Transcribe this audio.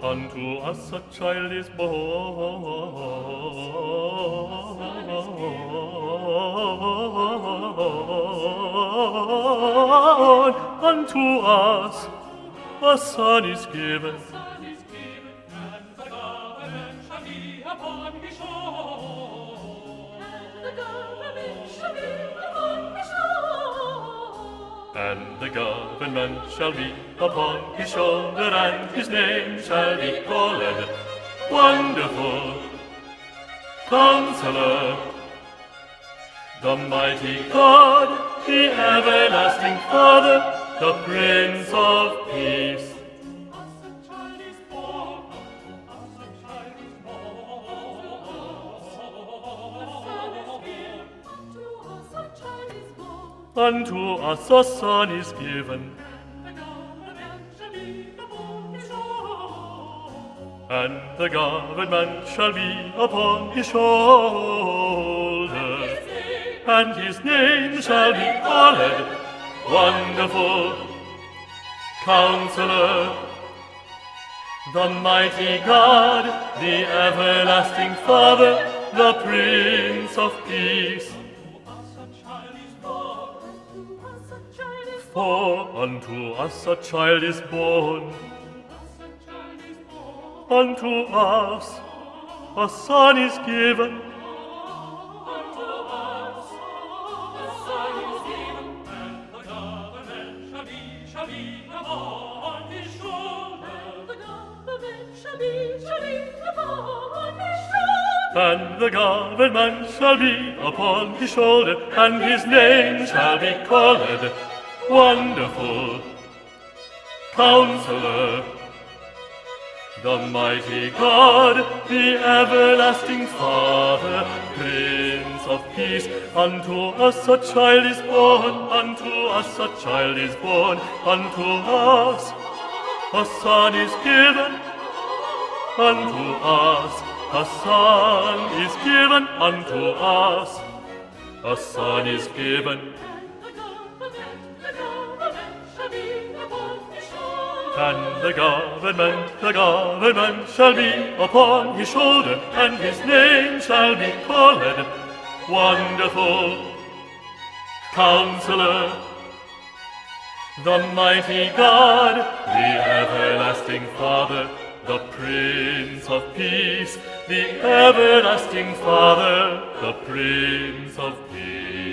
Unto us a child is born. Unto us a son is given. And the government shall be upon his shoulder. And the government shall be upon his shoulder, and his name shall be called Wonderful Counselor, the mighty God, the everlasting Father, the Prince of Peace. Unto us a son is given, and the government shall be upon his shoulder, and his name shall be called Wonderful Counselor, the mighty God, the everlasting Father, the Prince of Peace. For unto us a child is born, unto us a son is given, And the government shall be upon his shoulder. and the government shall be upon his shoulder, and his name shall be called Wonderful Counselor, the mighty God, the everlasting Father, Prince of Peace. Unto us a child is born, unto us a child is born, unto us a son is given, unto us a son is given, unto us a son is given. And the government shall be upon his shoulder, and his name shall be called Wonderful Counselor, the mighty God, the everlasting Father, the Prince of Peace, the everlasting Father, the Prince of Peace.